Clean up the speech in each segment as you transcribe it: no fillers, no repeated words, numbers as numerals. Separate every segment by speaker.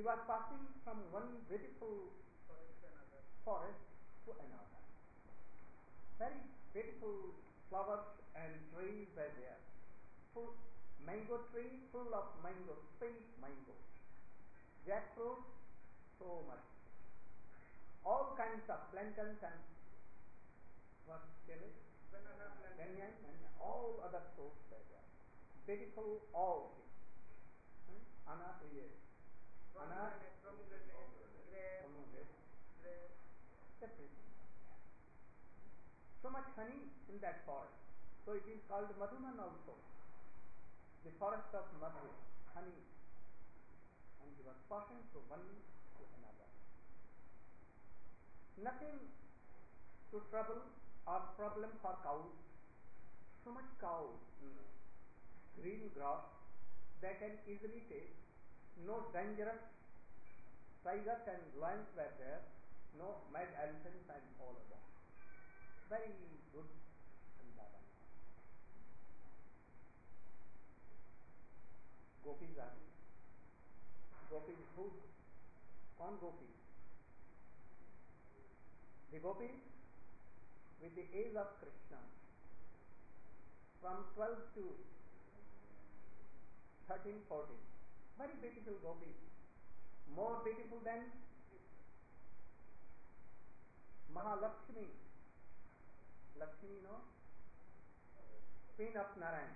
Speaker 1: He was passing from one beautiful forest to another. Very beautiful flowers and trees were there. Full mango tree full of mango, sweet mango. Jackfruit, so much. All kinds of plantains and what chili? Banyan, all other fruits were there. Beautiful all things. Anak, yes. Anak, pomegranate, everything. So much honey in that forest. So it is called Madhuman also. The forest of Madhu, honey. And he was passing from one to another. Nothing to trouble or problem for cows. So much cows, green grass they can easily take. No dangerous tigers and lions were there. No mad elephants and all of that. Very good Vrindavan. Gopis are Gopis who? Kaun Gopis? The Gopis with the age of Krishna from 12 to 13, 14. Very beautiful Gopis. More beautiful than Mahalakshmi. Lakshmi, you know? Queen of Narayan.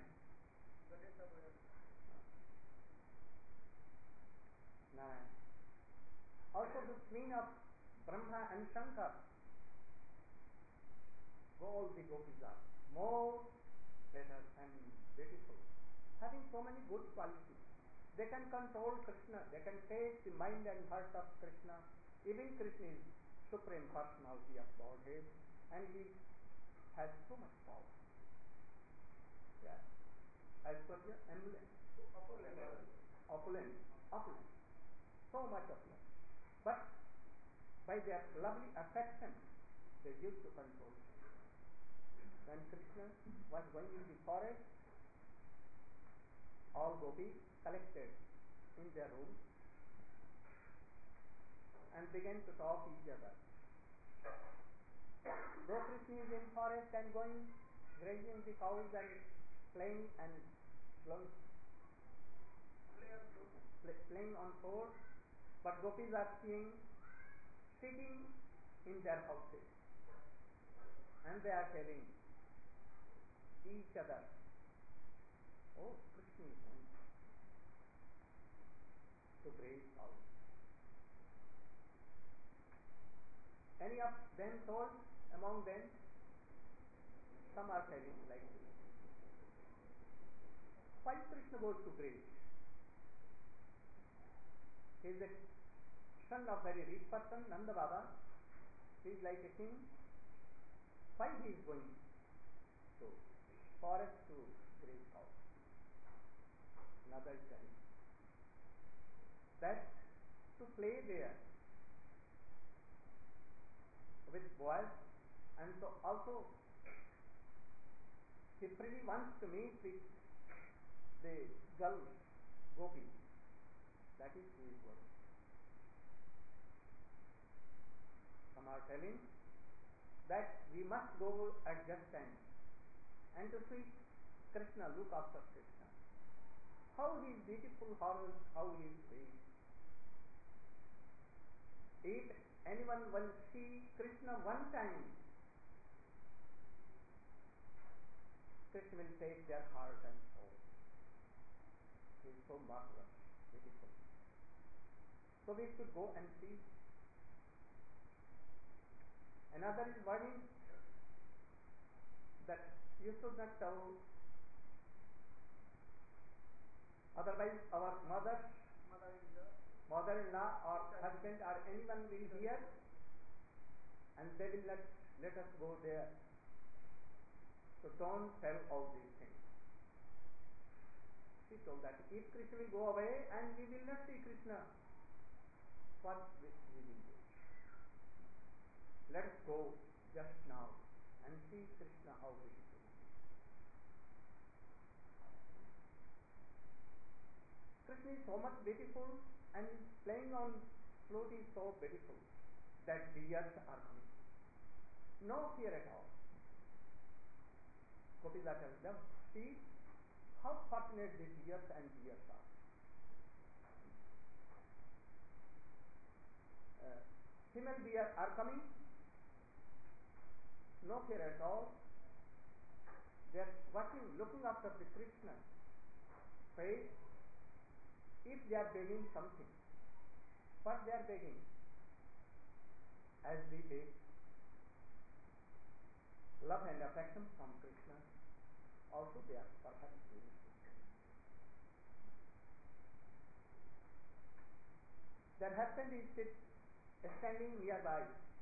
Speaker 1: Narayan. Also the queen of Brahma and Shankar. All the Gopis are more better and beautiful, having so many good qualities. They can control Krishna, they can take the mind and heart of Krishna. Even Krishna is Supreme Personality of Godhead and he has so much power. Yeah. Aishwarya, opulent, so much opulent. But by their lovely affection, they used to control. When Krishna was going in the forest, all gopis collected in their room and began to talk each other. Though Krishna is in forest and going grazing the cows and playing on sword, but gopis are sitting in their houses and they are telling each other, oh, Krishna is going to graze cows. Any of them told among them? Some are telling like this. Why Krishna goes to graze? He is a son of very rich person, Nanda Baba. He is like a king. Why he is going to forest to graze cows? Another is telling that to play there with boys, and so also he freely wants to meet with the girls, gopis. That is he is going. Some are telling that we must go at just time and to see Krishna, look after Krishna. How he is beautiful, how he is sweet. If anyone will see Krishna one time, Krishna will take their heart and soul. He is so marvelous, beautiful. So we should go and see. Another is warning that you should not tell, otherwise our mother-in-law or husband or anyone will hear and they will not let us go there. So don't tell all these things. She told that if Krishna will go away and we will not see Krishna, what we will do? Let us go just now and see Krishna how beautiful. Krishna is so much beautiful and his playing on flute is so beautiful that deers are coming. No fear at all. Gopis are telling them, see how fortunate the deers and deers are. Female deer are coming, no fear at all. They are watching, looking after the Krishna face. If they are begging something, what they are begging? As we beg love and affection from Krishna, also they are perhaps doing it. Their husband is standing nearby.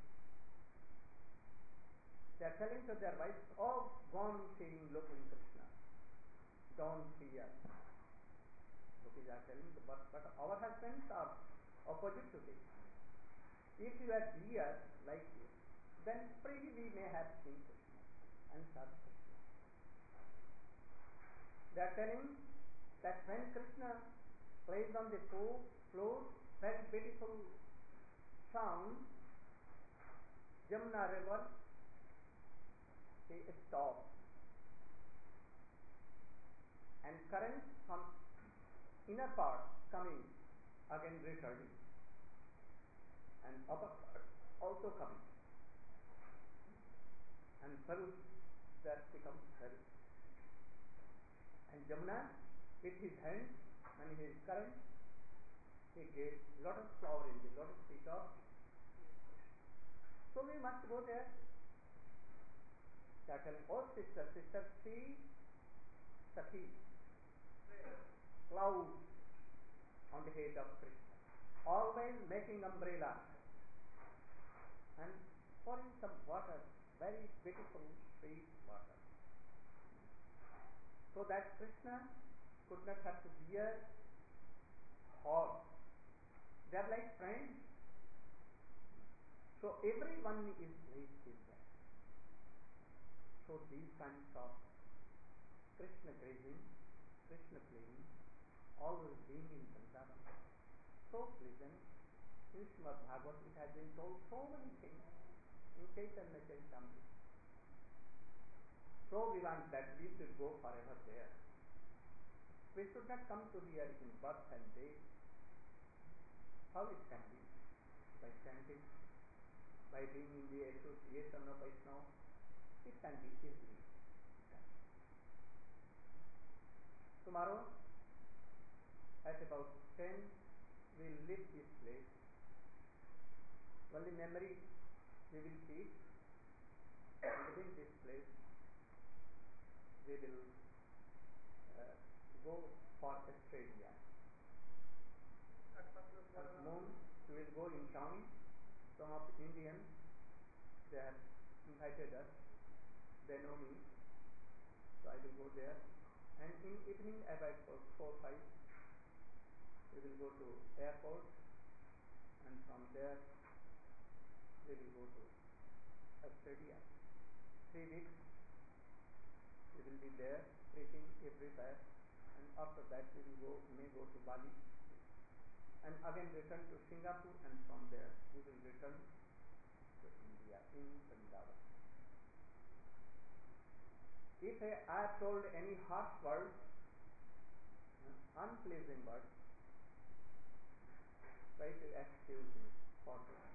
Speaker 1: They are telling to their wives, oh, go on seeing, looking Krishna. Don't fear. Gopis are telling, but our husbands are opposite to this. If you are dear like this, then freely we may have seen Krishna and serve Krishna. They are telling that when Krishna plays on the flute, very beautiful sound, Jamuna river, he stops, and current from inner part coming, again returning, and upper part also coming, and Sarus that becomes Sarus. And Jamuna, with his hand and his current, he gave lotus flower in the lotus feet of. So we must go there. They are telling, oh sister, see Sakhi, clouds on the head of Krishna, always making umbrella and pouring some water, very beautiful sweet water, so that Krishna could not have to bear hot. They are like friends. So everyone is pleased in that. So these kinds of Krishna grazing, Krishna playing, always being in Vrindavan, so pleasant. In Srimad Bhagavad it has been told so many things in Chaitanya Charitamrita. So we want that we should go forever there. We should not come to here in birth and death. How it can be? By chanting, by being in the association of Vaishnava, it can be easily done. Tomorrow, at about 10, we will leave this place. Only memory we will keep. Leaving this place, we will go for Australia. At noon, we will go in town. Some of the Indians, they have invited us. They know me, so I will go there. And in evening, about 4-5, we will go to airport, and from there we will go to Australia. 3 weeks we will be there preaching everywhere, and after that we may go to Bali, and again return to Singapore, and from there we will return to India in Vrindavan. If I have told any harsh words, unpleasing words, try to excuse me for this.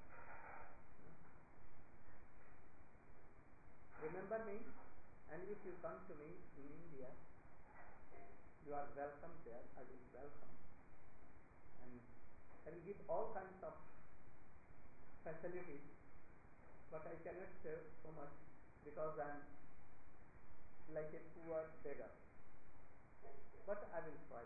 Speaker 1: Remember me, and if you come to me in India, you are welcome there. I will welcome, and I will give all kinds of facilities, but I cannot say so much because I am like a poor beggar. But I will try.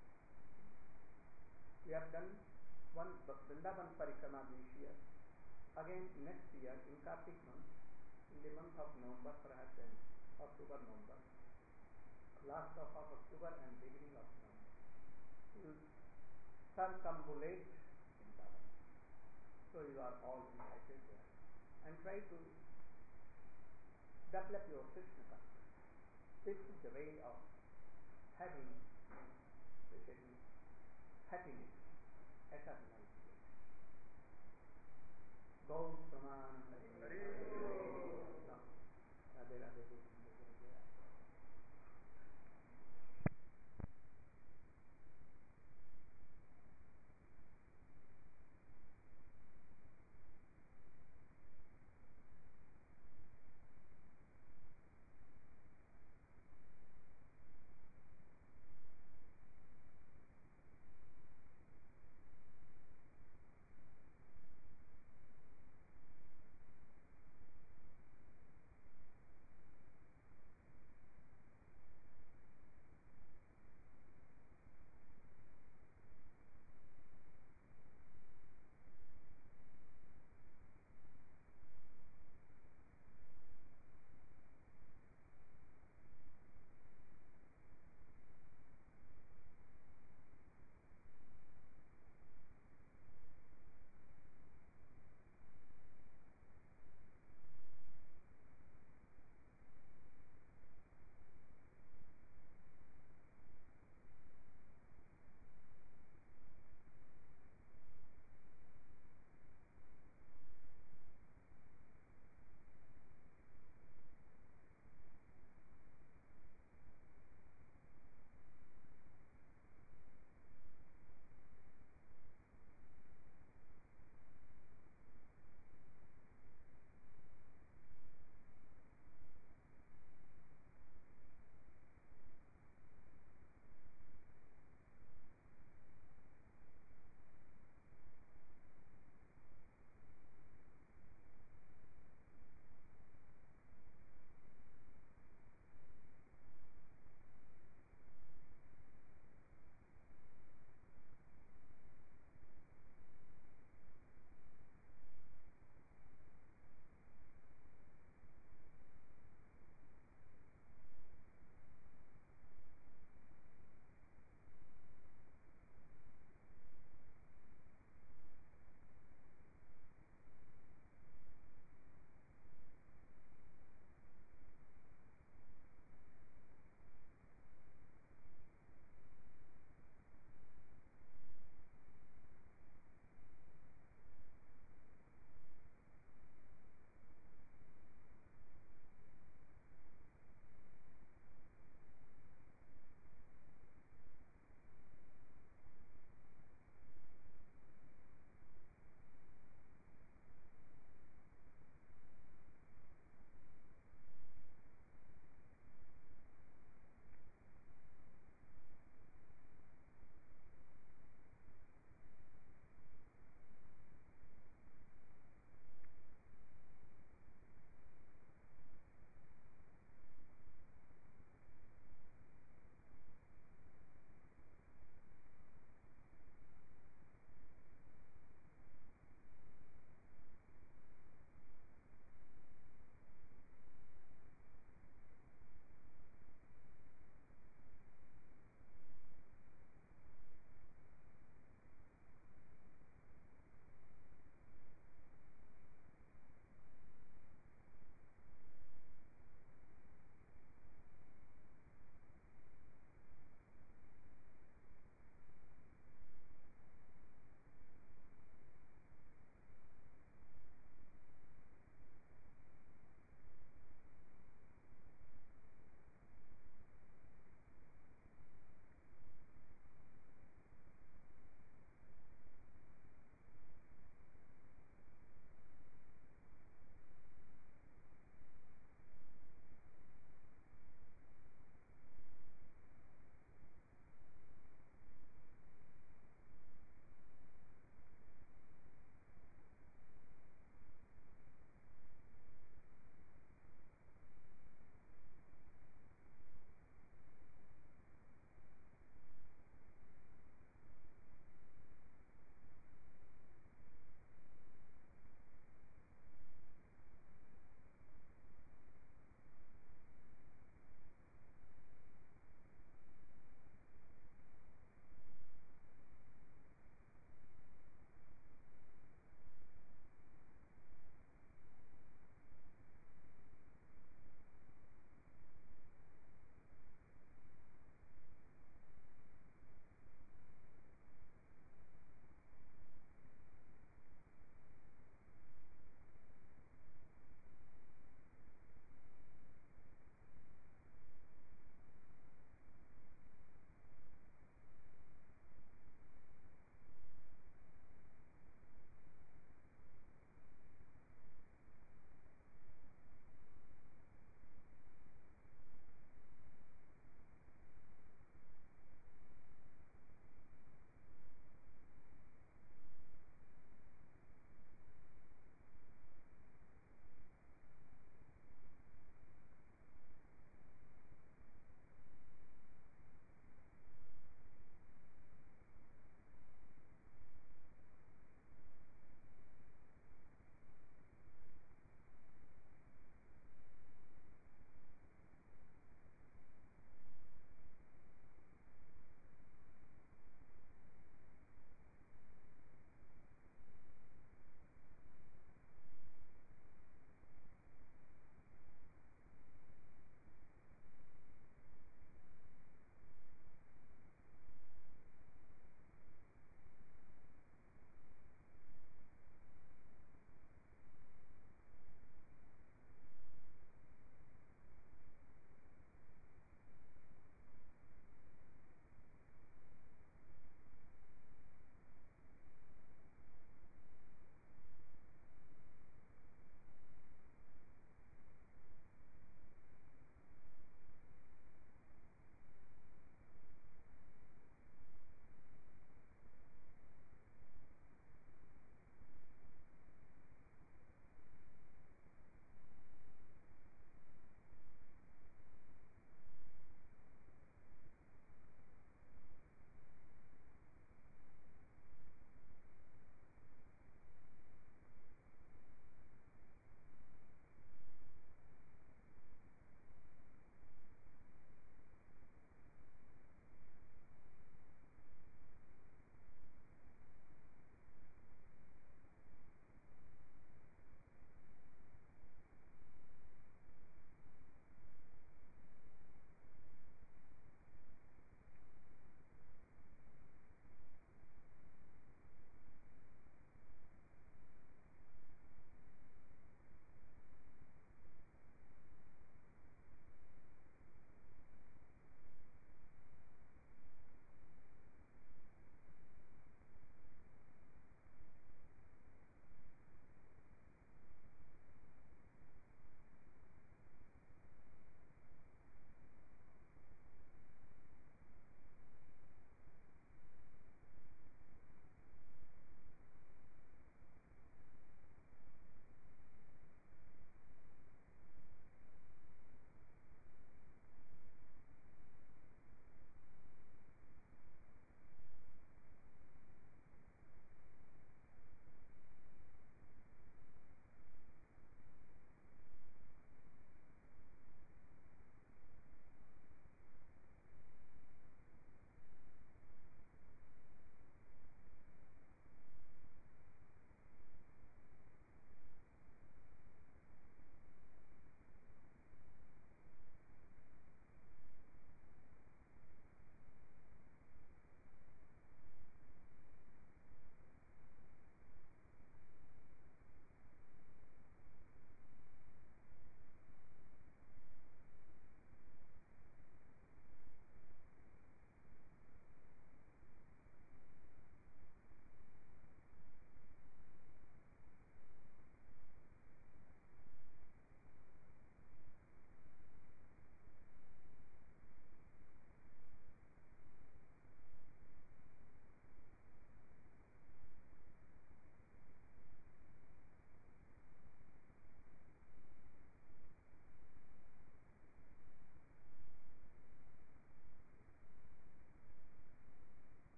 Speaker 1: We have done one Vrindavan Parikrama this year. Again next year in Kartik month, in the month of November, perhaps in October, November, last of October and beginning of November, we will circumambulate Vrindavan. So you are all invited there, and try to develop your Krishna consciousness. This is the way of having happiness eternal bliss. Gau Pramanam.